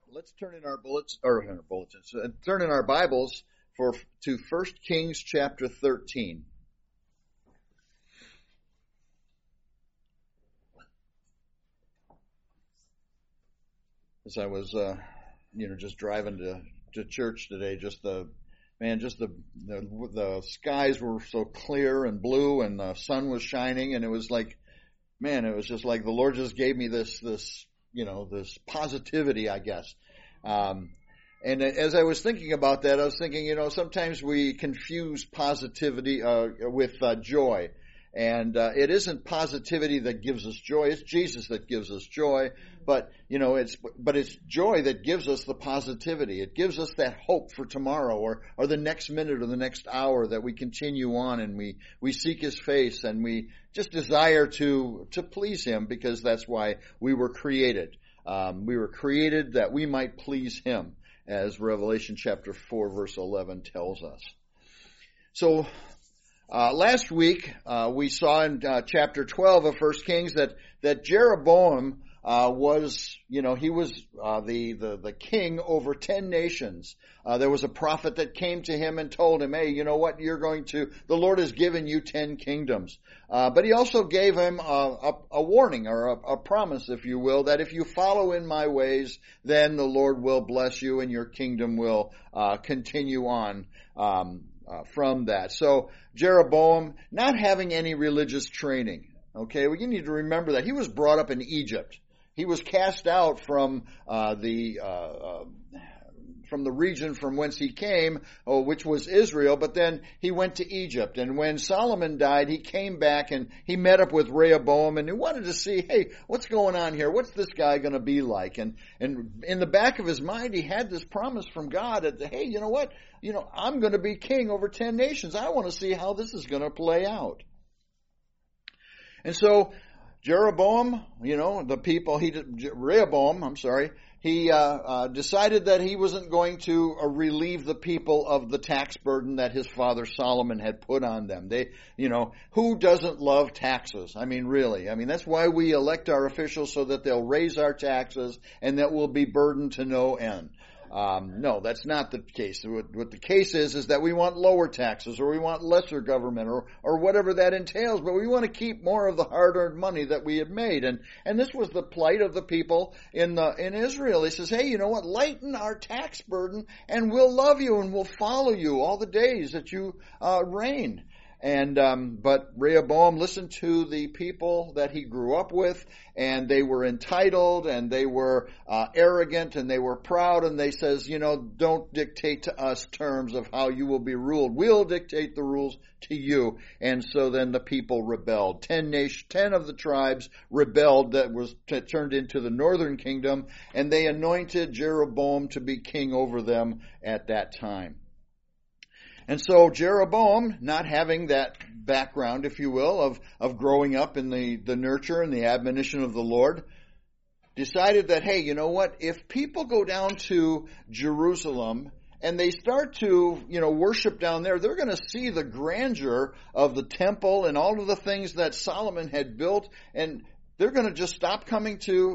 Let's turn in our bulletins. Turn in our Bibles to 1 Kings chapter 13. As I was, just driving to church today, the skies were so clear and blue, and the sun was shining, and it was like, it was just like the Lord just gave me this positivity, I guess. And as I was thinking about that, I was thinking, sometimes we confuse positivity with joy. And it isn't positivity that gives us joy. It's Jesus that gives us joy. But it's joy that gives us the positivity. It gives us that hope for tomorrow or the next minute or the next hour that we continue on and we seek His face and we just desire to please Him, because that's why we were created. We were created that we might please Him, as Revelation chapter 4 verse 11 tells us. So last week, we saw in chapter 12 of 1 Kings that Jeroboam was the king over 10 nations. There was a prophet that came to him and told him, hey, you know what, the Lord has given you 10 kingdoms. But he also gave him a warning, or a promise, if you will, that if you follow in my ways, then the Lord will bless you and your kingdom will continue on from that. So Jeroboam, not having any religious training, okay, well, you need to remember that he was brought up in Egypt. He was cast out from the region from whence he came, which was Israel, but then he went to Egypt. And when Solomon died, he came back and he met up with Rehoboam and he wanted to see, hey, what's going on here? What's this guy going to be like? And in the back of his mind, he had this promise from God that, hey, you know what? I'm going to be king over 10 nations. I want to see how this is going to play out. And so Rehoboam, he decided that he wasn't going to relieve the people of the tax burden that his father Solomon had put on them. Who doesn't love taxes? Really. That's why we elect our officials, so that they'll raise our taxes and that we'll be burdened to no end. No, that's not the case. What the case is that we want lower taxes, or we want lesser government, or whatever that entails, but we want to keep more of the hard-earned money that we had made. And this was the plight of the people in Israel. He says, hey, you know what? Lighten our tax burden and we'll love you and we'll follow you all the days that you reign. But Rehoboam listened to the people that he grew up with, and they were entitled, and they were arrogant, and they were proud, and they says, don't dictate to us terms of how you will be ruled. We'll dictate the rules to you. And so then the people rebelled. 10 of the tribes rebelled, that was turned into the northern kingdom, and they anointed Jeroboam to be king over them at that time. And so Jeroboam, not having that background, if you will, of growing up in the nurture and the admonition of the Lord, decided that, hey, you know what? If people go down to Jerusalem and they start to, worship down there, they're going to see the grandeur of the temple and all of the things that Solomon had built, and they're going to just stop coming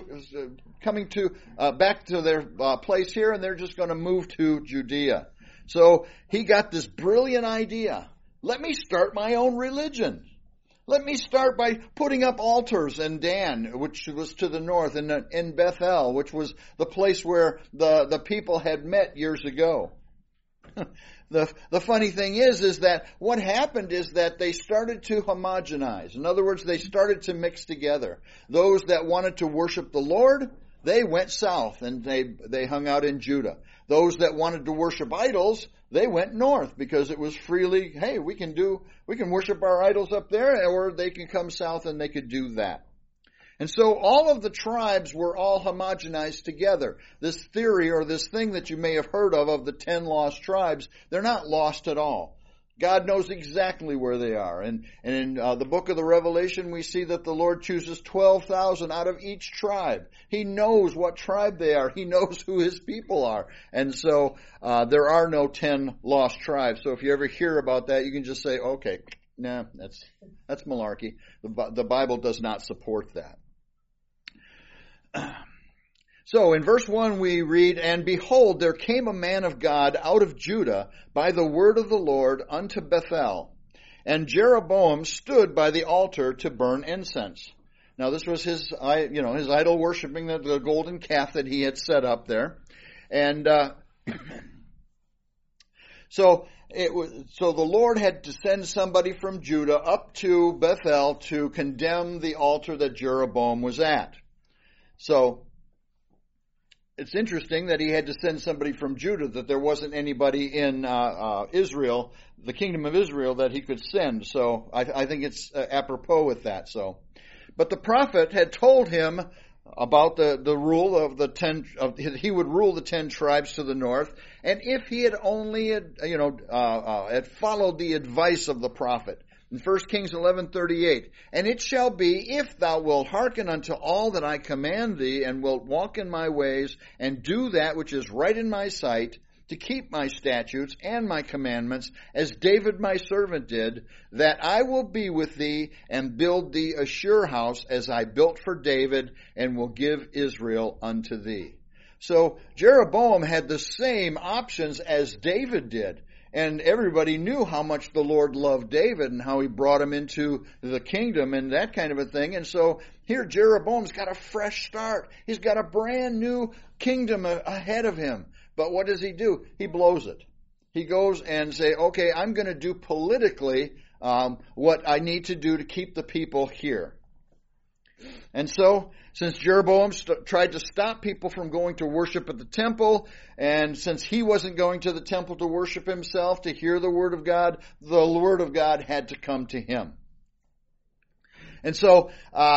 back to their place here, and they're just going to move to Judea. So he got this brilliant idea. Let me start my own religion. Let me start by putting up altars in Dan, which was to the north, and in Bethel, which was the place where the people had met years ago. The funny thing is that what happened is that they started to homogenize. In other words, they started to mix together. Those that wanted to worship the Lord, they went south and they hung out in Judah. Those that wanted to worship idols, they went north, because it was freely, hey, we can worship our idols up there, or they can come south and they could do that. And so all of the tribes were all homogenized together. This theory, or this thing that you may have heard of the 10 lost tribes, they're not lost at all. God knows exactly where they are. And in the book of the Revelation, we see that the Lord chooses 12,000 out of each tribe. He knows what tribe they are. He knows who His people are. And so there are no 10 lost tribes. So if you ever hear about that, you can just say, okay, nah, that's malarkey. The Bible does not support that. So in verse 1 we read, "And behold, there came a man of God out of Judah by the word of the Lord unto Bethel. And Jeroboam stood by the altar to burn incense." Now this was his idol worshiping, the golden calf that he had set up there. And so the Lord had to send somebody from Judah up to Bethel to condemn the altar that Jeroboam was at. So it's interesting that he had to send somebody from Judah, that there wasn't anybody in Israel, the kingdom of Israel, that he could send. So I think it's apropos with that. So, but the prophet had told him about the rule of he would rule the 10 tribes to the north, and if he had only had followed the advice of the prophet. In 1 Kings 11:38, "And it shall be, if thou wilt hearken unto all that I command thee, and wilt walk in my ways, and do that which is right in my sight, to keep my statutes and my commandments, as David my servant did, that I will be with thee, and build thee a sure house, as I built for David, and will give Israel unto thee." So Jeroboam had the same options as David did. And everybody knew how much the Lord loved David and how he brought him into the kingdom and that kind of a thing. And so here Jeroboam's got a fresh start. He's got a brand new kingdom ahead of him. But what does he do? He blows it. He goes and say, okay, I'm going to do politically what I need to do to keep the people here. And so, since Jeroboam tried to stop people from going to worship at the temple, and since he wasn't going to the temple to worship himself, to hear the Word of God, the Word of God had to come to him. And so,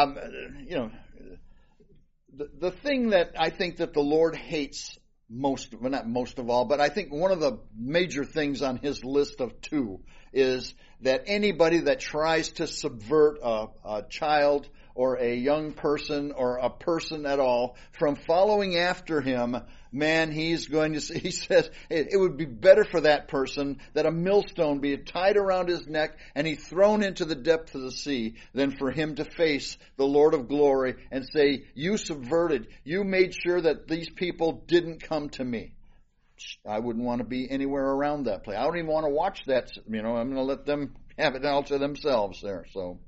the thing that I think that the Lord hates not most of all, but I think one of the major things on his list of 2 is that anybody that tries to subvert a child or a young person or a person at all from following after him, man, he says it would be better for that person that a millstone be tied around his neck and he thrown into the depth of the sea than for him to face the Lord of glory and say, you subverted, you made sure that these people didn't come to me. I wouldn't want to be anywhere around that place. I don't even want to watch that. I'm going to let them have it all to themselves there.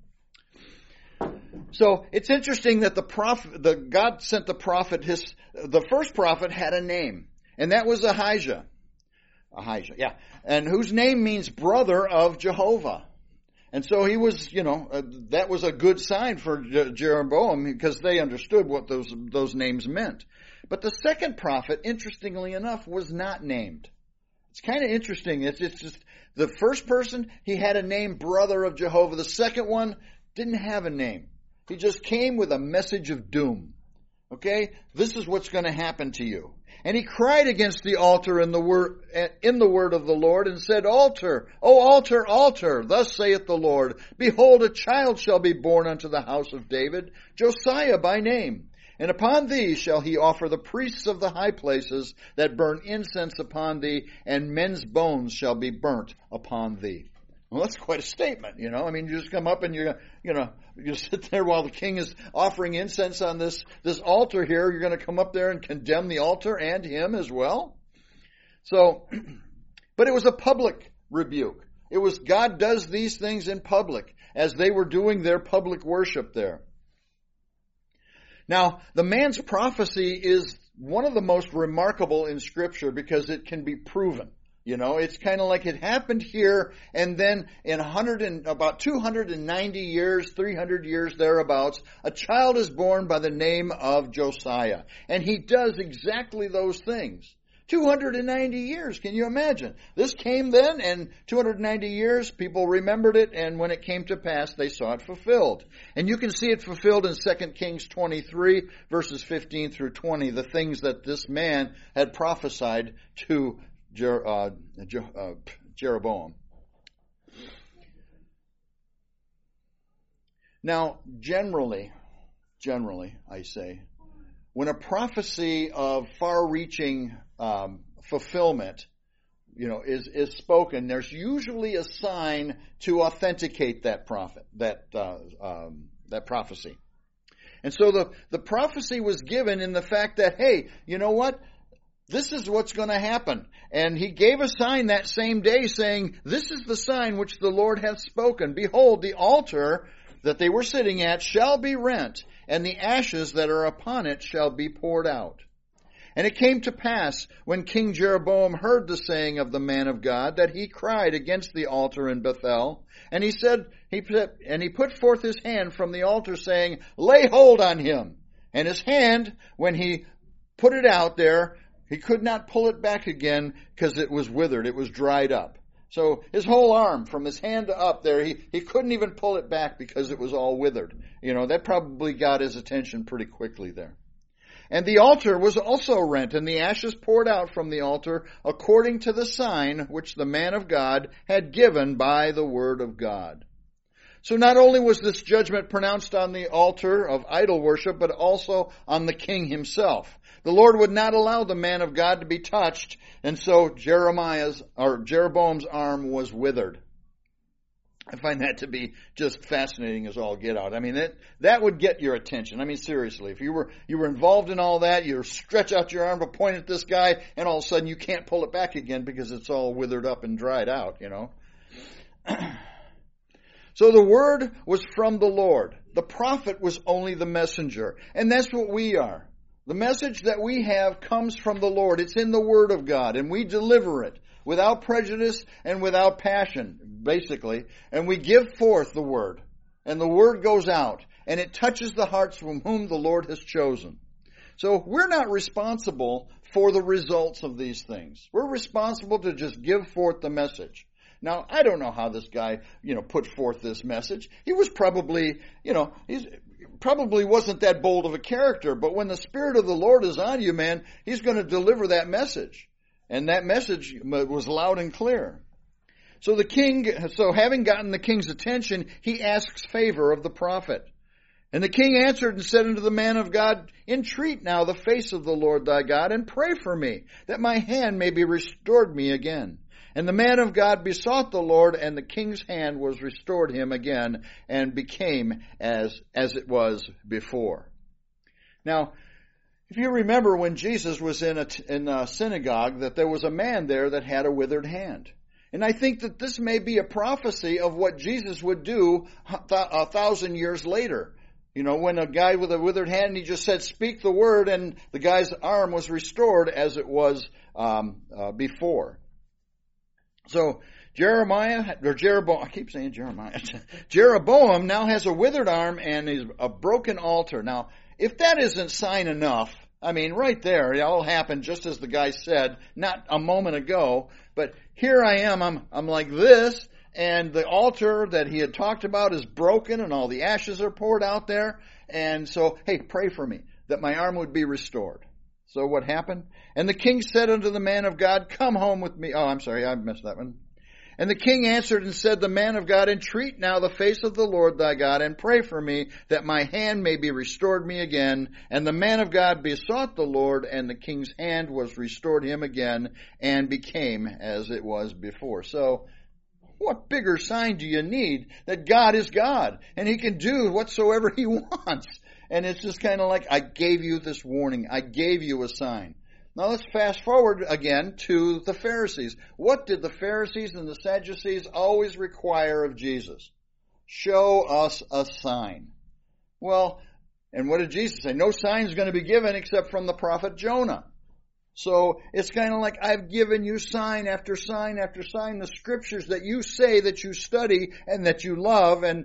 So it's interesting that God sent the prophet. The first prophet had a name, and that was Ahijah. Yeah, and whose name means brother of Jehovah. And so he was, that was a good sign for Jeroboam because they understood what those names meant. But the second prophet, interestingly enough, was not named. It's kind of interesting. It's just the first person, he had a name, brother of Jehovah. The second one didn't have a name. He just came with a message of doom. Okay? This is what's going to happen to you. And he cried against the altar in the word of the Lord and said, Altar, O altar, altar, thus saith the Lord, behold, a child shall be born unto the house of David, Josiah by name. And upon thee shall he offer the priests of the high places that burn incense upon thee, and men's bones shall be burnt upon thee. Well, that's quite a statement, you just come up and you sit there while the king is offering incense on this altar here. You're going to come up there and condemn the altar and him as well. So, but it was a public rebuke. It was God does these things in public as they were doing their public worship there. Now, the man's prophecy is one of the most remarkable in Scripture because it can be proven. It's kind of like it happened here, and then in about 290 years, 300 years thereabouts, a child is born by the name of Josiah. And he does exactly those things. 290 years, can you imagine? This came then, and 290 years, people remembered it, and when it came to pass, they saw it fulfilled. And you can see it fulfilled in 2 Kings 23, verses 15 through 20, the things that this man had prophesied to Jeroboam. Now, generally, I say, when a prophecy of far-reaching fulfillment, is spoken, there's usually a sign to authenticate that prophecy. And so the prophecy was given in the fact that, hey, you know what? This is what's going to happen. And he gave a sign that same day saying, this is the sign which the Lord hath spoken. Behold, the altar that they were sitting at shall be rent, and the ashes that are upon it shall be poured out. And it came to pass, when King Jeroboam heard the saying of the man of God, that he cried against the altar in Bethel. And he said, he put forth his hand from the altar, saying, lay hold on him. And his hand, when he put it out there, he could not pull it back again because it was withered. It was dried up. So his whole arm, from his hand up there, he couldn't even pull it back because it was all withered. You know, that probably got his attention pretty quickly there. And the altar was also rent, and the ashes poured out from the altar according to the sign which the man of God had given by the word of God. So not only was this judgment pronounced on the altar of idol worship, but also on the king himself. The Lord would not allow the man of God to be touched, and so Jeroboam's arm was withered. I find that to be just fascinating as all get out. I mean, that would get your attention. I mean, seriously, if you were involved in all that, you stretch out your arm to point at this guy, and all of a sudden you can't pull it back again because it's all withered up and dried out, you know. So the word was from the Lord. The prophet was only the messenger. And that's what we are. The message that we have comes from the Lord. It's in the Word of God, and we deliver it without prejudice and without passion, basically. And we give forth the Word, and the Word goes out, and it touches the hearts from whom the Lord has chosen. So we're not responsible for the results of these things. We're responsible to just give forth the message. Now, I don't know how this guy, put forth this message. He was probably, he's probably wasn't that bold of a character, but when the Spirit of the Lord is on you, man, He's going to deliver that message. And that message was loud and clear. So having gotten the king's attention, he asks favor of the prophet. And the king answered and said unto the man of God, entreat now the face of the Lord thy God, and pray for me, that my hand may be restored me again. And the man of God besought the Lord, and the king's hand was restored him again, and became as it was before. Now, if you remember when Jesus was in a synagogue, that there was a man there that had a withered hand. And I think that this may be a prophecy of what Jesus would do 1,000 years later. When a guy with a withered hand, he just said, speak the word, and the guy's arm was restored as it was before. So Jeroboam now has a withered arm and is a broken altar. Now, if that isn't sign enough, I mean, right there, it all happened just as the guy said, not a moment ago, but here I am, I'm like this, and the altar that he had talked about is broken, and all the ashes are poured out there, and so, hey, pray for me, that my arm would be restored. So what happened? And the king said unto the man of God, come home with me. Oh, I'm sorry, I missed that one. And the king answered and said, the man of God, entreat now the face of the Lord thy God, and pray for me, that my hand may be restored me again. And the man of God besought the Lord, and the king's hand was restored him again, and became as it was before. So, what bigger sign do you need that God is God, and He can do whatsoever He wants? And it's just kind of like, I gave you this warning. I gave you a sign. Now let's fast forward again to the Pharisees. What did the Pharisees and the Sadducees always require of Jesus? Show us a sign. Well, and what did Jesus say? No sign is going to be given except from the prophet Jonah. So it's kind of like, I've given you sign after sign after sign, the scriptures that you say that you study and that you love, and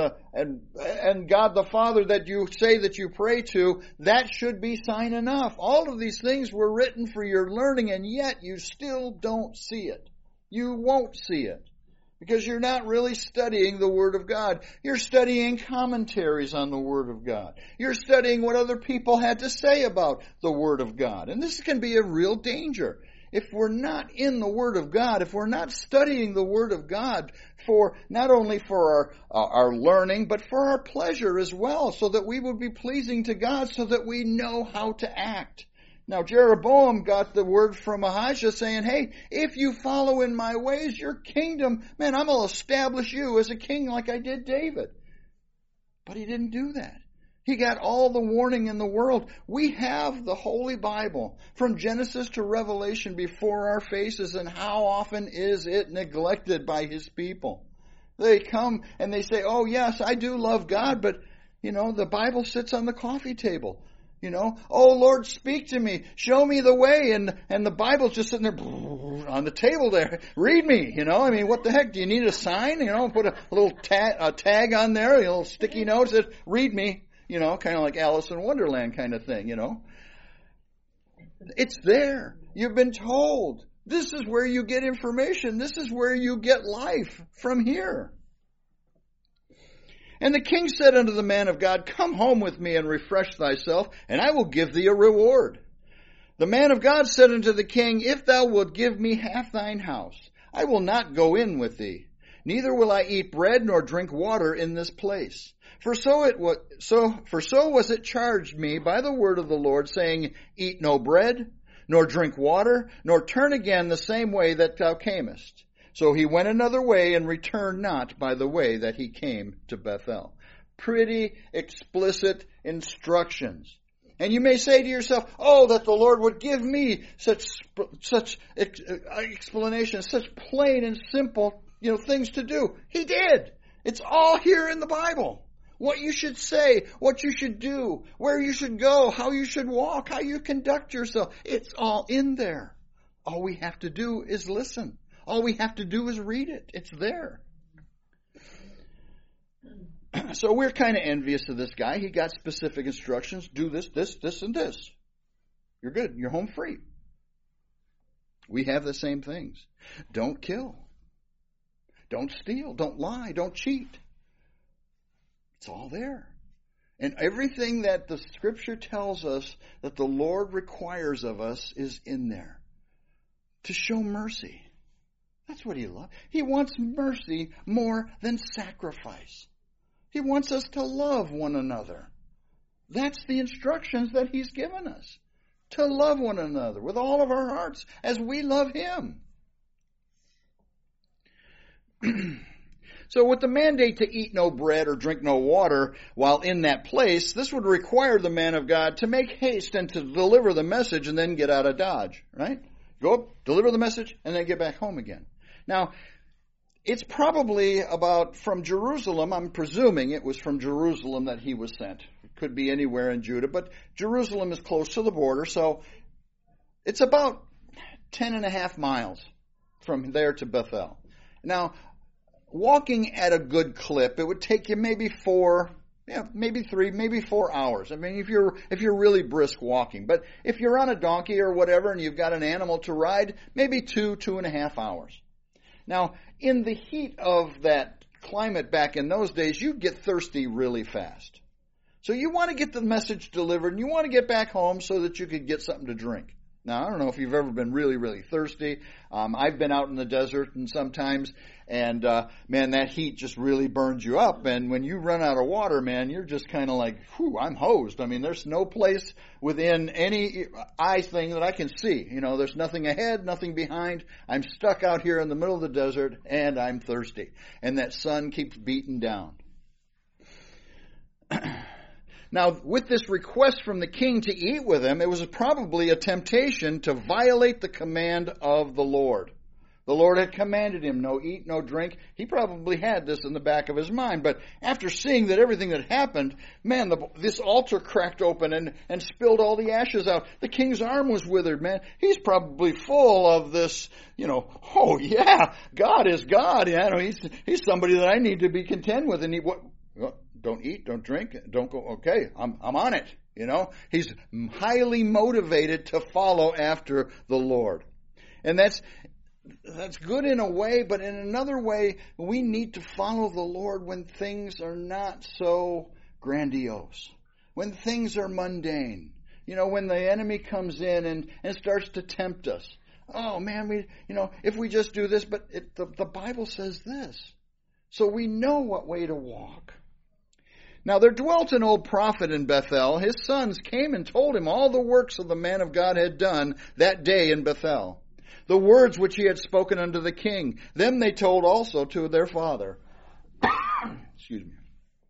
God the Father that you say that you pray to, that should be sign enough. All of these things were written for your learning, and yet you still don't see it. You won't see it. Because you're not really studying the Word of God. You're studying commentaries on the Word of God. You're studying what other people had to say about the Word of God. And this can be a real danger. If we're not in the Word of God, if we're not studying the Word of God for not only for our learning, but for our pleasure as well, so that we would be pleasing to God, so that we know how to act. Now, Jeroboam got the word from Ahijah saying, hey, if you follow in my ways, your kingdom, man, I'm going to establish you as a king like I did David. But he didn't do that. He got all the warning in the world. We have the Holy Bible from Genesis to Revelation before our faces, and how often is it neglected by His people? They come and they say, oh yes, I do love God, but the Bible sits on the coffee table. Oh Lord, speak to me, show me the way, and the Bible's just sitting there on the table there. Read me, what the heck? Do you need a sign? Put a little tag on there, a little sticky note that says, read me. Kind of like Alice in Wonderland kind of thing, It's there. You've been told. This is where you get information. This is where you get life from here. And the king said unto the man of God, come home with me and refresh thyself, and I will give thee a reward. The man of God said unto the king, if thou wilt give me half thine house, I will not go in with thee. Neither will I eat bread nor drink water in this place. For so was it charged me by the word of the Lord, saying, eat no bread, nor drink water, nor turn again the same way that thou camest. So he went another way and returned not by the way that he came to Bethel. Pretty explicit instructions. And you may say to yourself, oh, that the Lord would give me such explanations, such plain and simple, things to do. He did. It's all here in the Bible. What you should say, what you should do, where you should go, how you should walk, how you conduct yourself. It's all in there. All we have to do is listen. All we have to do is read it. It's there. So we're kind of envious of this guy. He got specific instructions. Do this, this, and this. You're good. You're home free. We have the same things. Don't kill. Don't steal. Don't lie. Don't cheat. It's all there. And everything that the Scripture tells us that the Lord requires of us is in there. To show mercy. That's what He loves. He wants mercy more than sacrifice. He wants us to love one another. That's the instructions that He's given us. To love one another with all of our hearts as we love Him. So with the mandate to eat no bread or drink no water while in that place, this would require the man of God to make haste and to deliver the message and then get out of Dodge, right? Go up, deliver the message, and then get back home again. Now, it's probably about from Jerusalem, I'm presuming it was from Jerusalem that he was sent. It could be anywhere in Judah, but Jerusalem is close to the border, so it's about 10.5 miles from there to Bethel. Now, walking at a good clip, it would take you maybe 4 hours. I mean, if you're really brisk walking. But if you're on a donkey or whatever and you've got an animal to ride, maybe 2.5 hours. Now, in the heat of that climate back in those days, you'd get thirsty really fast. So you want to get the message delivered and you want to get back home so that you could get something to drink. Now, I don't know if you've ever been really, really thirsty. I've been out in the desert and sometimes, and man, that heat just really burns you up. And when you run out of water, man, you're just kind of like, whew, I'm hosed. I mean, there's no place within any eye thing that I can see. There's nothing ahead, nothing behind. I'm stuck out here in the middle of the desert, and I'm thirsty. And that sun keeps beating down. Now, with this request from the king to eat with him, it was probably a temptation to violate the command of the Lord. The Lord had commanded him, no eat, no drink. He probably had this in the back of his mind. But after seeing that everything that happened, man, this altar cracked open and spilled all the ashes out. The king's arm was withered, man. He's probably full of this, oh yeah, God is God. He's somebody that I need to be content with. And don't eat, don't drink, don't go, okay, I'm on it. He's highly motivated to follow after the Lord. And that's good in a way, but in another way, we need to follow the Lord when things are not so grandiose, when things are mundane, when the enemy comes in and starts to tempt us. Oh man, if we just do this, but the Bible says this, so we know what way to walk. Now there dwelt an old prophet in Bethel. His sons came and told him all the works of the man of God had done that day in Bethel. The words which he had spoken unto the king, them they told also to their father. Excuse me.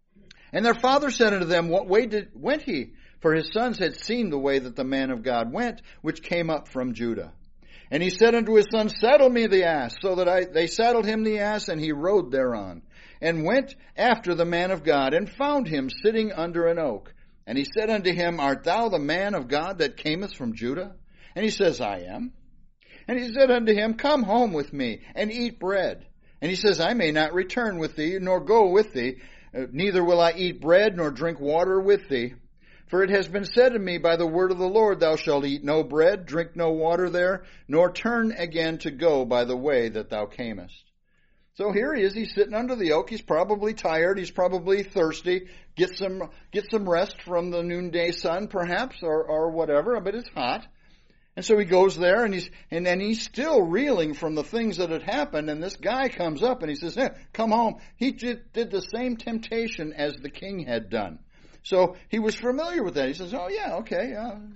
And their father said unto them, What way went he? For his sons had seen the way that the man of God went, which came up from Judah. And he said unto his son, Saddle me the ass. So that they saddled him the ass, and he rode thereon, and went after the man of God, and found him sitting under an oak. And he said unto him, Art thou the man of God that camest from Judah? And he says, I am. And he said unto him, Come home with me, and eat bread. And he says, I may not return with thee, nor go with thee, neither will I eat bread, nor drink water with thee. For it has been said to me by the word of the Lord, Thou shalt eat no bread, drink no water there, nor turn again to go by the way that thou camest. So here he is, he's sitting under the oak, he's probably tired, he's probably thirsty, get some rest from the noonday sun perhaps, or whatever, but it's hot. And so he goes there, and he's still reeling from the things that had happened, and this guy comes up and he says, hey, come home. He did the same temptation as the king had done. So he was familiar with that. He says, oh yeah, okay,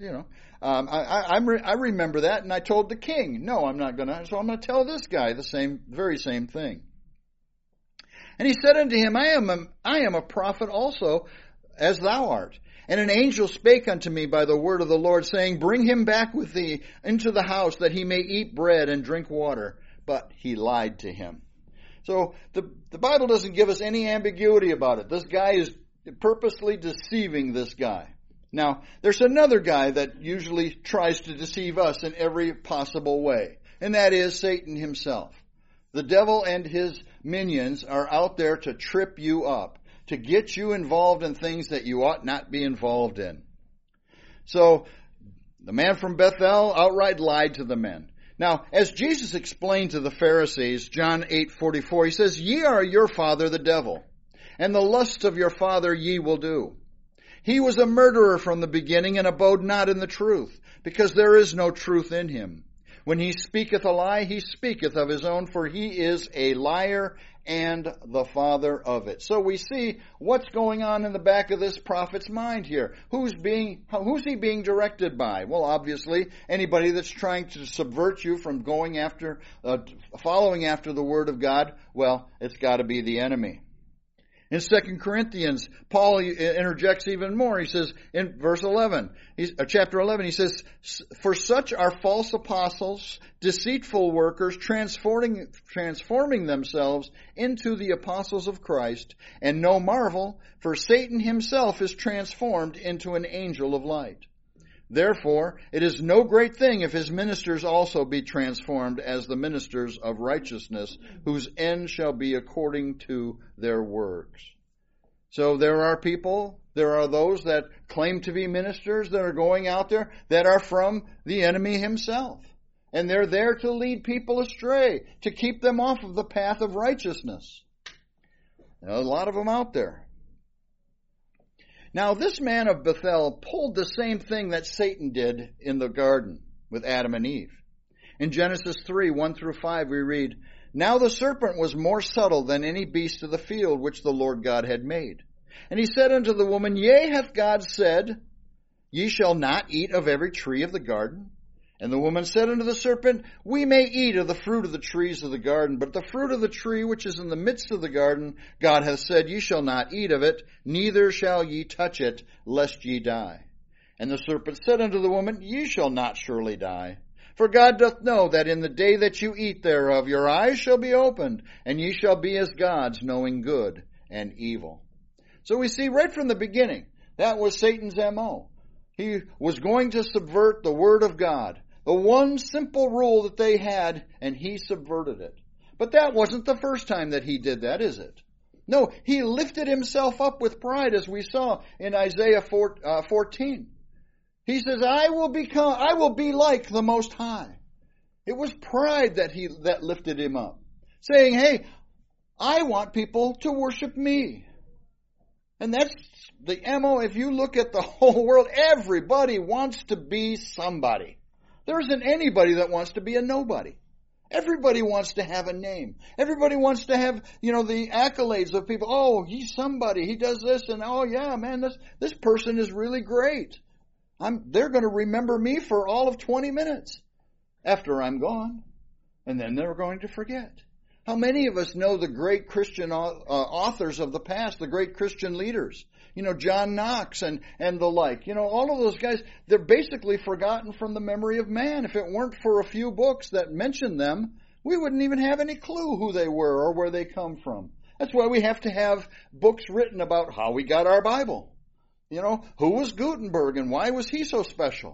I remember that, and I told the king, no, I'm not gonna, so I'm gonna tell this guy the very same thing. And he said unto him, I am a prophet also, as thou art. And an angel spake unto me by the word of the Lord, saying, Bring him back with thee into the house, that he may eat bread and drink water. But he lied to him. So the Bible doesn't give us any ambiguity about it. This guy is purposely deceiving this guy. Now, there's another guy that usually tries to deceive us in every possible way, and that is Satan himself. The devil and his minions are out there to trip you up, to get you involved in things that you ought not be involved in. So, the man from Bethel outright lied to the men. Now, as Jesus explained to the Pharisees, John 8:44, he says, Ye are your father the devil, and the lusts of your father ye will do. He was a murderer from the beginning, and abode not in the truth, because there is no truth in him. When he speaketh a lie, he speaketh of his own, for he is a liar and the father of it. So we see what's going on in the back of this prophet's mind here. Who's he being directed by? Well, obviously, anybody that's trying to subvert you from going after, following after the word of God, well, it's got to be the enemy. In 2 Corinthians, Paul interjects even more. He says in verse 11, chapter 11, he says, For such are false apostles, deceitful workers, transforming themselves into the apostles of Christ. And no marvel, for Satan himself is transformed into an angel of light. Therefore, it is no great thing if his ministers also be transformed as the ministers of righteousness, whose end shall be according to their works. So there are those that claim to be ministers that are going out there that are from the enemy himself. And they're there to lead people astray, to keep them off of the path of righteousness. There's a lot of them out there. Now, this man of Bethel pulled the same thing that Satan did in the garden with Adam and Eve. In Genesis 3:1-5, we read, Now the serpent was more subtle than any beast of the field which the Lord God had made. And he said unto the woman, Yea, hath God said, Ye shall not eat of every tree of the garden? And the woman said unto the serpent, We may eat of the fruit of the trees of the garden, but the fruit of the tree which is in the midst of the garden, God hath said, Ye shall not eat of it, neither shall ye touch it, lest ye die. And the serpent said unto the woman, Ye shall not surely die. For God doth know that in the day that you eat thereof, your eyes shall be opened, and ye shall be as gods, knowing good and evil. So we see right from the beginning, that was Satan's MO. He was going to subvert the word of God. The one simple rule that they had, and he subverted it. But that wasn't the first time that he did that, is it? No, he lifted himself up with pride, as we saw in Isaiah 14. He says, I will be like the Most High. It was pride that lifted him up. Saying, hey, I want people to worship me. And that's the MO. If you look at the whole world, everybody wants to be somebody. There isn't anybody that wants to be a nobody. Everybody wants to have a name. Everybody wants to have, the accolades of people. Oh, he's somebody. He does this, and oh yeah, man, this person is really great. They're going to remember me for all of 20 minutes after I'm gone. And then they're going to forget. How many of us know the great Christian authors of the past, the great Christian leaders? John Knox and the like. All of those guys, they're basically forgotten from the memory of man. If it weren't for a few books that mention them, we wouldn't even have any clue who they were or where they come from. That's why we have to have books written about how we got our Bible. Who was Gutenberg and why was he so special?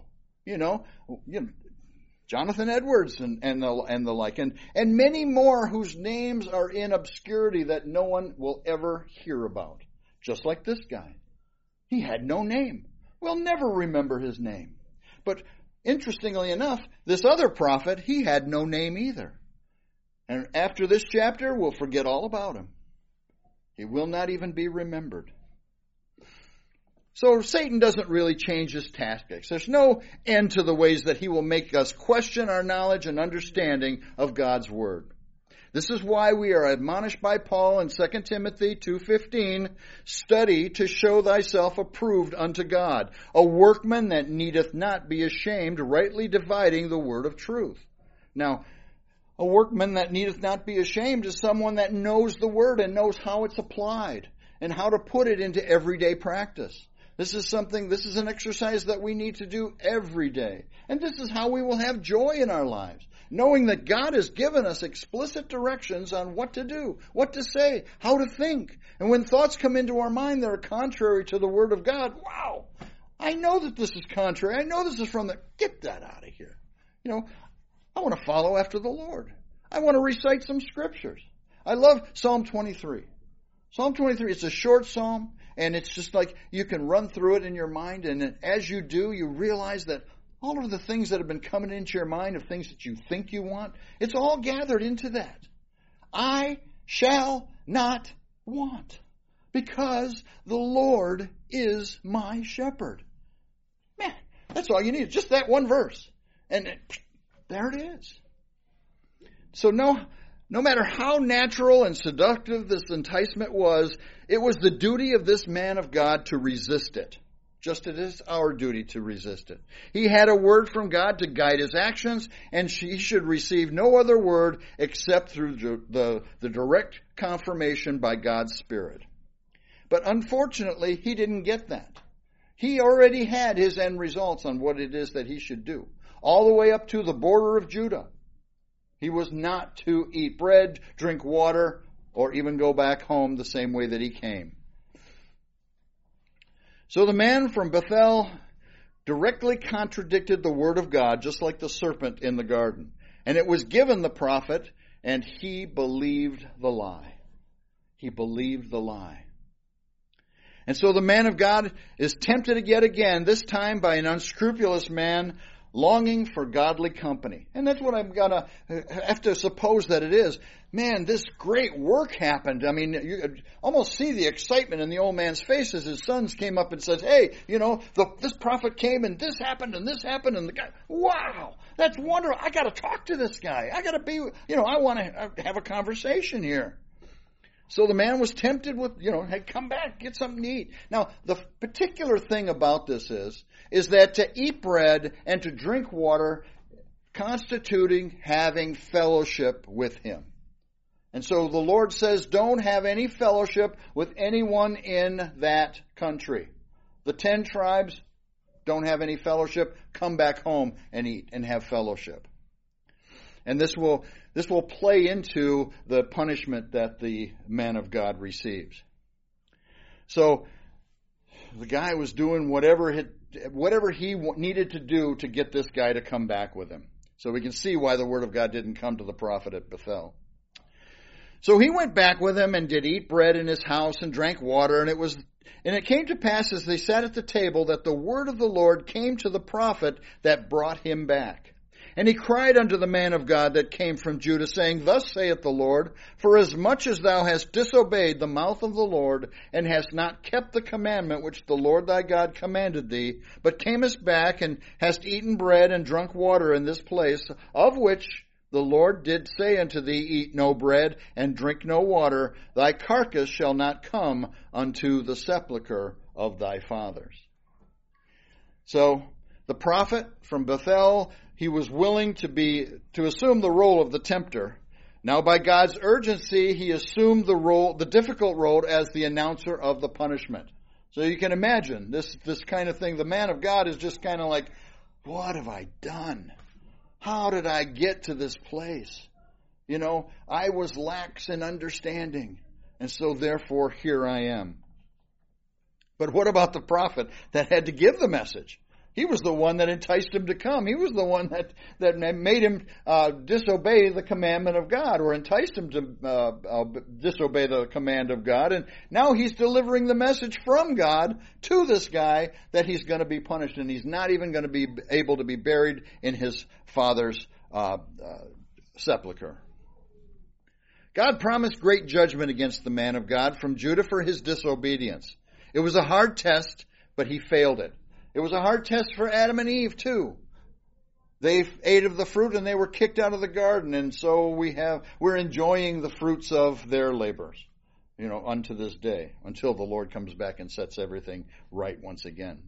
Jonathan Edwards and the like, and many more whose names are in obscurity that no one will ever hear about. Just like this guy. He had no name. We'll never remember his name. But interestingly enough, this other prophet, he had no name either. And after this chapter, we'll forget all about him. He will not even be remembered. So Satan doesn't really change his tactics. There's no end to the ways that he will make us question our knowledge and understanding of God's Word. This is why we are admonished by Paul in 2 Timothy 2:15, study to show thyself approved unto God, a workman that needeth not be ashamed, rightly dividing the word of truth. Now, a workman that needeth not be ashamed is someone that knows the word and knows how it's applied and how to put it into everyday practice. This is an exercise that we need to do every day. And this is how we will have joy in our lives. Knowing that God has given us explicit directions on what to do, what to say, how to think. And when thoughts come into our mind that are contrary to the Word of God, wow, I know that this is contrary. I know this is from get that out of here. I want to follow after the Lord. I want to recite some scriptures. I love Psalm 23. Psalm 23, it's a short psalm, and it's just like you can run through it in your mind, and as you do, you realize that all of the things that have been coming into your mind of things that you think you want, it's all gathered into that. I shall not want, because the Lord is my shepherd. Man, that's all you need. Just that one verse. And there it is. So no matter how natural and seductive this enticement was, it was the duty of this man of God to resist it. Just as it is our duty to resist it. He had a word from God to guide his actions, and he should receive no other word except through the direct confirmation by God's Spirit. But unfortunately, he didn't get that. He already had his end results on what it is that he should do. All the way up to the border of Judah. He was not to eat bread, drink water, or even go back home the same way that he came. So the man from Bethel directly contradicted the word of God, just like the serpent in the garden. And it was given the prophet, and he believed the lie. He believed the lie. And so the man of God is tempted yet again, this time by an unscrupulous man longing for godly company. And that's what I'm going to have to suppose that it is. Man, this great work happened. I mean, you could almost see the excitement in the old man's face as his sons came up and said, hey, this prophet came and this happened and this happened. And the guy, wow, that's wonderful. I got to talk to this guy. I got to be, I want to have a conversation here. So the man was tempted with, hey, come back, get something to eat. Now, the particular thing about this is that to eat bread and to drink water constituting having fellowship with him. And so the Lord says, don't have any fellowship with anyone in that country. The 10 tribes don't have any fellowship. Come back home and eat and have fellowship. And this will play into the punishment that the man of God receives. So the guy was doing whatever he needed to do to get this guy to come back with him. So we can see why the word of God didn't come to the prophet at Bethel. So he went back with him and did eat bread in his house and drank water. And it came to pass as they sat at the table that the word of the Lord came to the prophet that brought him back. And he cried unto the man of God that came from Judah, saying, Thus saith the Lord, for as much as thou hast disobeyed the mouth of the Lord, and hast not kept the commandment which the Lord thy God commanded thee, but camest back, and hast eaten bread and drunk water in this place, of which the Lord did say unto thee, Eat no bread, and drink no water, thy carcass shall not come unto the sepulchre of thy fathers. So, the prophet from Bethel, he was willing to assume the role of the tempter. Now, by God's urgency, he assumed the difficult role as the announcer of the punishment. So you can imagine this kind of thing. The man of God is just kind of like, what have I done? How did I get to this place? I was lax in understanding, and so therefore here I am. But what about the prophet that had to give the message? He was the one that enticed him to come. He was the one that made him disobey the commandment of God, or enticed him to disobey the command of God. And now he's delivering the message from God to this guy that he's going to be punished, and he's not even going to be able to be buried in his father's sepulcher. God promised great judgment against the man of God from Judah for his disobedience. It was a hard test, but he failed it. It was a hard test for Adam and Eve too. They ate of the fruit and they were kicked out of the garden, and so we're enjoying the fruits of their labors, unto this day, until the Lord comes back and sets everything right once again.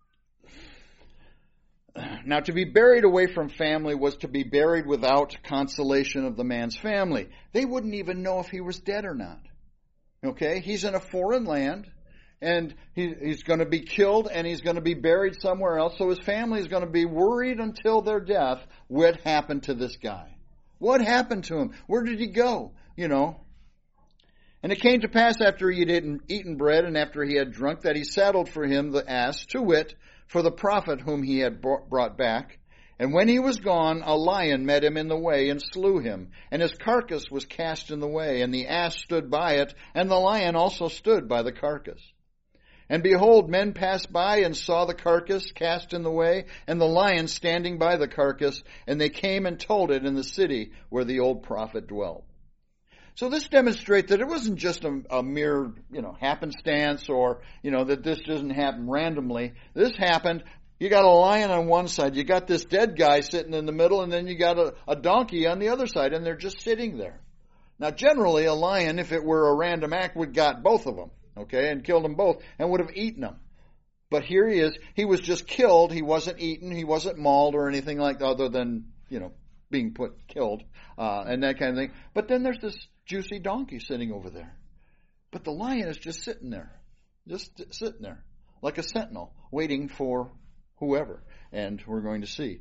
Now, to be buried away from family was to be buried without consolation of the man's family. They wouldn't even know if he was dead or not. Okay? He's in a foreign land, and he's going to be killed, and he's going to be buried somewhere else, so his family is going to be worried until their death. What happened to this guy? What happened to him? Where did he go? And it came to pass after he had eaten bread and after he had drunk that he saddled for him the ass, to wit, for the prophet whom he had brought back. And when he was gone, a lion met him in the way and slew him, and his carcass was cast in the way, and the ass stood by it, and the lion also stood by the carcass. And behold, men passed by and saw the carcass cast in the way, and the lion standing by the carcass, and they came and told it in the city where the old prophet dwelt. So this demonstrates that it wasn't just a mere, happenstance, or, that this doesn't happen randomly. This happened. You got a lion on one side, you got this dead guy sitting in the middle, and then you got a donkey on the other side, and they're just sitting there. Now, generally, a lion, if it were a random act, would got both of them, okay, and killed them both, and would have eaten them. But here he is. He was just killed. He wasn't eaten. He wasn't mauled or anything like that, other than, being killed, and that kind of thing. But then there's this juicy donkey sitting over there. But the lion is just sitting there, like a sentinel, waiting for whoever. And we're going to see.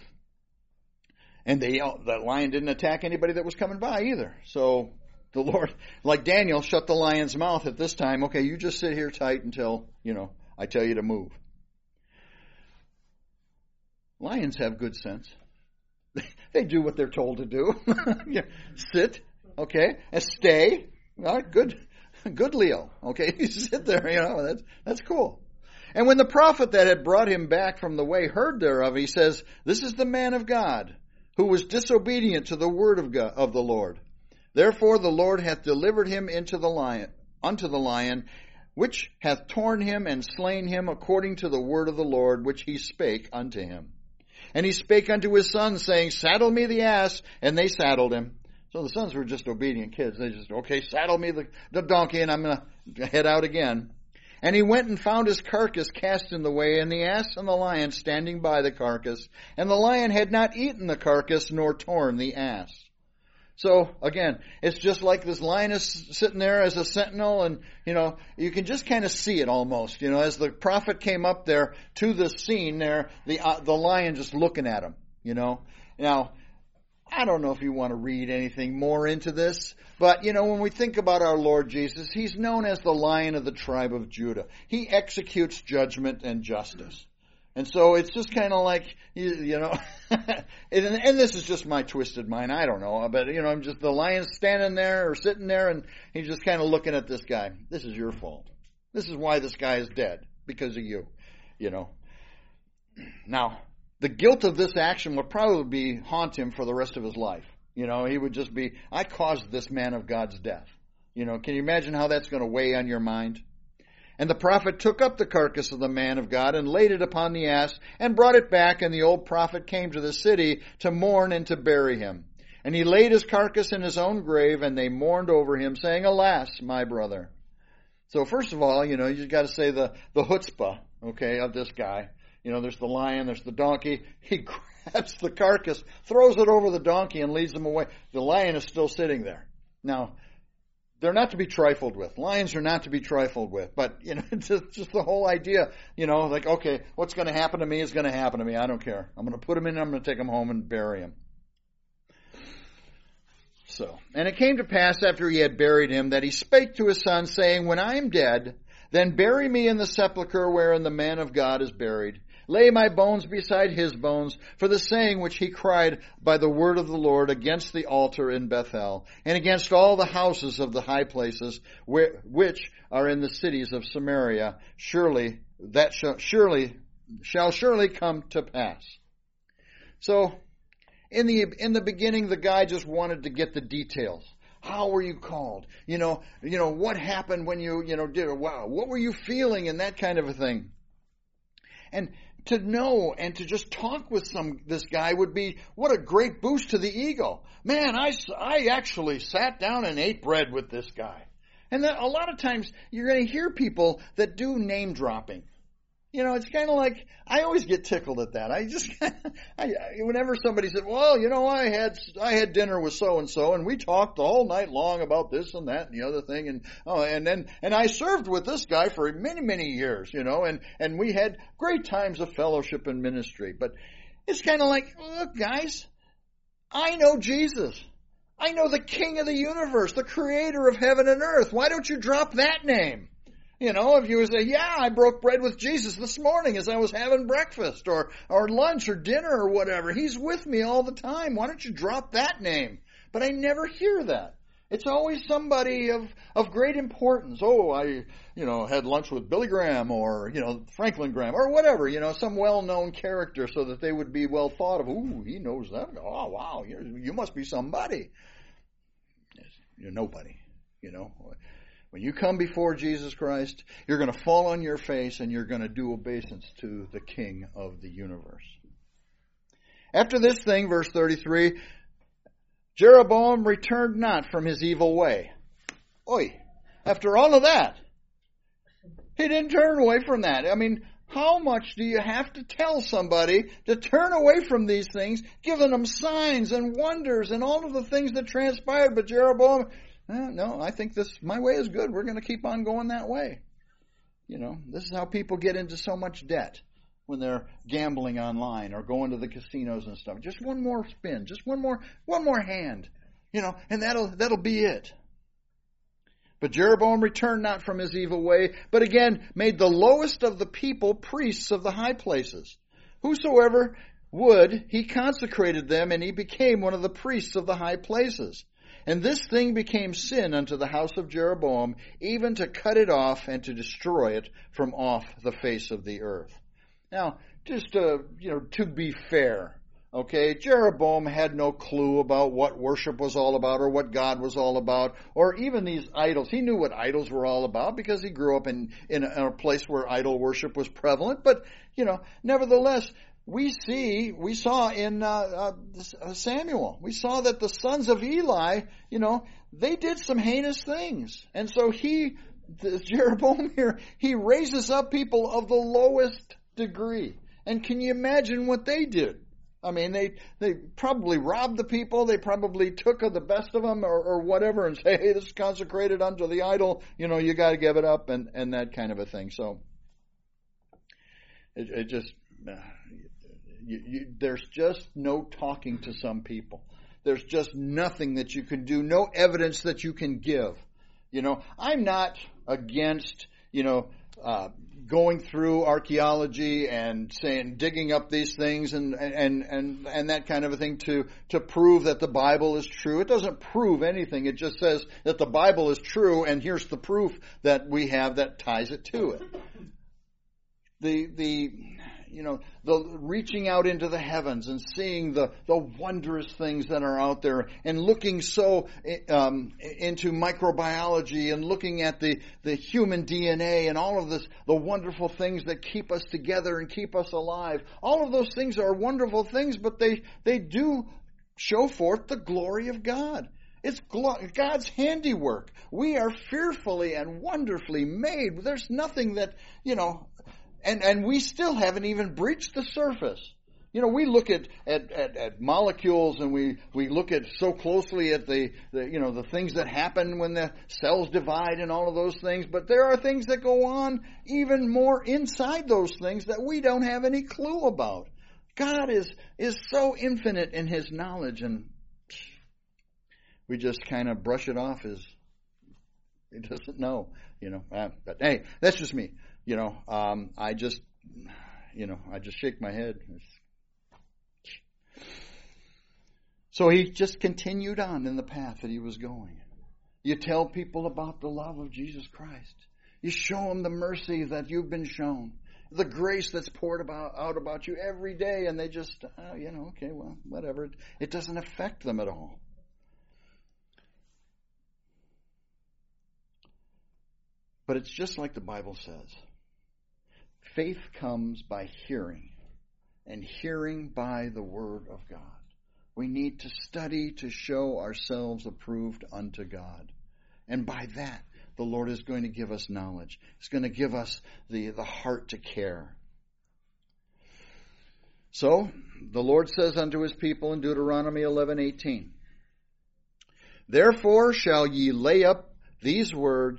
And that lion didn't attack anybody that was coming by either. So the Lord, like Daniel, shut the lion's mouth at this time. Okay, you just sit here tight until, I tell you to move. Lions have good sense. They do what they're told to do. Sit, okay, and stay. All right, good Leo. Okay, you sit there, that's cool. And when the prophet that had brought him back from the way heard thereof, he says, "This is the man of God, who was disobedient to the word of God, of the Lord. Therefore the Lord hath delivered him unto the lion, which hath torn him and slain him according to the word of the Lord, which he spake unto him. And he spake unto his sons, saying, Saddle me the ass. And they saddled him." So the sons were just obedient kids. They just, okay, saddle me the donkey, and I'm going to head out again. And he went and found his carcass cast in the way, and the ass and the lion standing by the carcass. And the lion had not eaten the carcass, nor torn the ass. So, again, it's just like this lion is sitting there as a sentinel, and, you can just kind of see it almost. As the prophet came up there to the scene there, the lion just looking at him, Now, I don't know if you want to read anything more into this, but, when we think about our Lord Jesus, he's known as the Lion of the tribe of Judah. He executes judgment and justice. And so it's just kind of like, and this is just my twisted mind, I don't know, but, I'm just, the lion's standing there or sitting there, and he's just kind of looking at this guy. This is your fault. This is why this guy is dead, because of you, Now, the guilt of this action would probably haunt him for the rest of his life. He would just be, I caused this man of God's death. Can you imagine how that's going to weigh on your mind? And the prophet took up the carcass of the man of God and laid it upon the ass and brought it back, and the old prophet came to the city to mourn and to bury him. And he laid his carcass in his own grave, and they mourned over him, saying, Alas, my brother. So first of all, you got to say the chutzpah, okay, of this guy. There's the lion, there's the donkey. He grabs the carcass, throws it over the donkey, and leads them away. The lion is still sitting there. Now, they're not to be trifled with. Lions are not to be trifled with. But, it's just the whole idea, like, okay, what's going to happen to me is going to happen to me. I don't care. I'm going to put him in, I'm going to take him home and bury him. So, and it came to pass after he had buried him that he spake to his son, saying, When I am dead, then bury me in the sepulchre wherein the man of God is buried. Lay my bones beside his bones, for the saying which he cried by the word of the Lord against the altar in Bethel, and against all the houses of the high places which are in the cities of Samaria, shall surely come to pass. So, in the beginning, the guy just wanted to get the details. How were you called? What happened when you did it? Wow, what were you feeling, and that kind of a thing. And to know and to just talk with this guy would be, what a great boost to the ego. Man, I actually sat down and ate bread with this guy. And then a lot of times you're going to hear people that do name dropping. It's kind of like, I always get tickled at that. Whenever somebody said, well, I had dinner with so-and-so and we talked the whole night long about this and that and the other thing. And I served with this guy for many, many years, and we had great times of fellowship and ministry. But it's kind of like, look, guys, I know Jesus. I know the King of the universe, the creator of heaven and earth. Why don't you drop that name? If you would say, yeah, I broke bread with Jesus this morning as I was having breakfast or lunch or dinner or whatever. He's with me all the time. Why don't you drop that name? But I never hear that. It's always somebody of great importance. Oh, I, had lunch with Billy Graham or, Franklin Graham or whatever, some well-known character so that they would be well thought of. Ooh, he knows that. Oh, wow, you must be somebody. You're nobody, When you come before Jesus Christ, you're going to fall on your face and you're going to do obeisance to the King of the universe. After this thing, verse 33, Jeroboam returned not from his evil way. Oy, after all of that, he didn't turn away from that. I mean, how much do you have to tell somebody to turn away from these things, giving them signs and wonders and all of the things that transpired? But Jeroboam, no, I think my way is good. We're going to keep on going that way. This is how people get into so much debt when they're gambling online or going to the casinos and stuff. Just one more spin, just one more hand, and that'll be it. But Jeroboam returned not from his evil way, but again made the lowest of the people priests of the high places. Whosoever would, he consecrated them, and he became one of the priests of the high places. And this thing became sin unto the house of Jeroboam, even to cut it off and to destroy it from off the face of the earth. Now, just to be fair, okay, Jeroboam had no clue about what worship was all about or what God was all about, or even these idols. He knew what idols were all about because he grew up in a place where idol worship was prevalent. But, nevertheless, we saw in Samuel, we saw that the sons of Eli, they did some heinous things. And so Jeroboam here, he raises up people of the lowest degree. And can you imagine what they did? I mean, they probably robbed the people. They probably took of the best of them or whatever and say, hey, this is consecrated unto the idol. You got to give it up and that kind of a thing. So it just... there's just no talking to some people. There's just nothing that you can do, no evidence that you can give. I'm not against, going through archaeology and digging up these things and that kind of a thing to prove that the Bible is true. It doesn't prove anything. It just says that the Bible is true, and here's the proof that we have that ties it to it. The reaching out into the heavens and seeing the wondrous things that are out there and looking so into microbiology and looking at the human DNA and all of this, the wonderful things that keep us together and keep us alive. All of those things are wonderful things, but they do show forth the glory of God. It's God's handiwork. We are fearfully and wonderfully made. There's nothing that, and we still haven't even breached the surface. We look at molecules, and we look at so closely at the things that happen when the cells divide and all of those things. But there are things that go on even more inside those things that we don't have any clue about. God is so infinite in His knowledge, and we just kind of brush it off as He doesn't know. But hey, that's just me. I just shake my head. So he just continued on in the path that he was going. You tell people about the love of Jesus Christ. You show them the mercy that you've been shown, the grace that's poured out about you every day, and they just, okay, well, whatever. It doesn't affect them at all. But it's just like the Bible says. Faith comes by hearing, and hearing by the Word of God. We need to study to show ourselves approved unto God. And by that, the Lord is going to give us knowledge. He's going to give us the heart to care. So, the Lord says unto His people in Deuteronomy 11:18, Therefore shall ye lay up these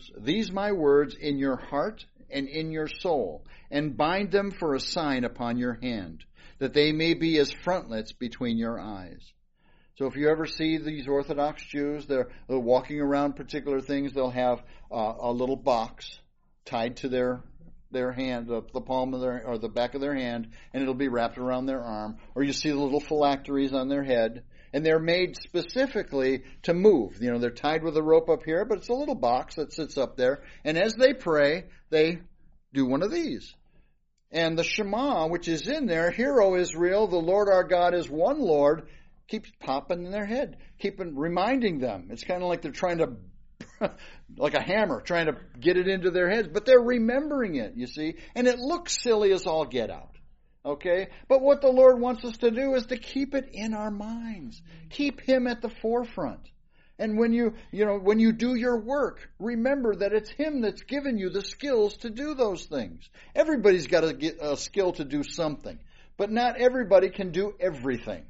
my words, in your heart and in your soul, and bind them for a sign upon your hand, that they may be as frontlets between your eyes. So if you ever see these Orthodox Jews, they're walking around particular things, they'll have a little box tied to their hand, the palm of or the back of their hand, and it'll be wrapped around their arm. Or you see the little phylacteries on their head, and they're made specifically to move. They're tied with a rope up here, but it's a little box that sits up there. And as they pray, they do one of these. And the Shema, which is in there, Hear, O Israel, the Lord our God is one Lord, keeps popping in their head, reminding them. It's kind of like they're trying to, like a hammer, trying to get it into their heads. But they're remembering it, you see. And it looks silly as all get out. Okay? But what the Lord wants us to do is to keep it in our minds. Keep Him at the forefront. And when you do your work, remember that it's Him that's given you the skills to do those things. Everybody's got to get a skill to do something, but not everybody can do everything.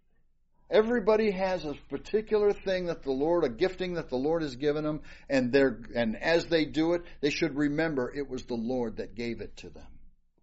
Everybody has a particular thing that a gifting that the Lord has given them, and as they do it, they should remember it was the Lord that gave it to them.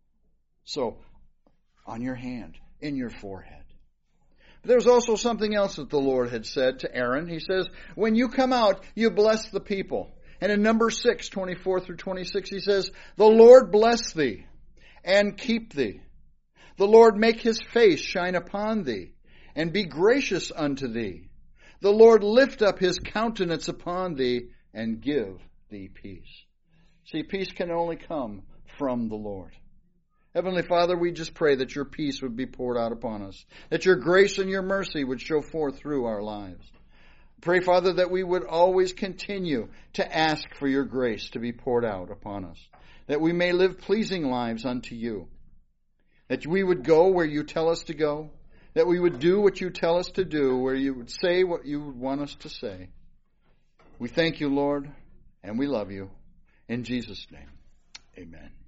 So, on your hand, in your forehead. There's also something else that the Lord had said to Aaron. He says, when you come out, you bless the people. And in Numbers 6, 24 through 26, he says, the Lord bless thee and keep thee. The Lord make His face shine upon thee and be gracious unto thee. The Lord lift up His countenance upon thee and give thee peace. See, peace can only come from the Lord. Heavenly Father, we just pray that your peace would be poured out upon us, that your grace and your mercy would show forth through our lives. Pray, Father, that we would always continue to ask for your grace to be poured out upon us, that we may live pleasing lives unto you, that we would go where you tell us to go, that we would do what you tell us to do, where you would say what you would want us to say. We thank you, Lord, and we love you. In Jesus' name, amen.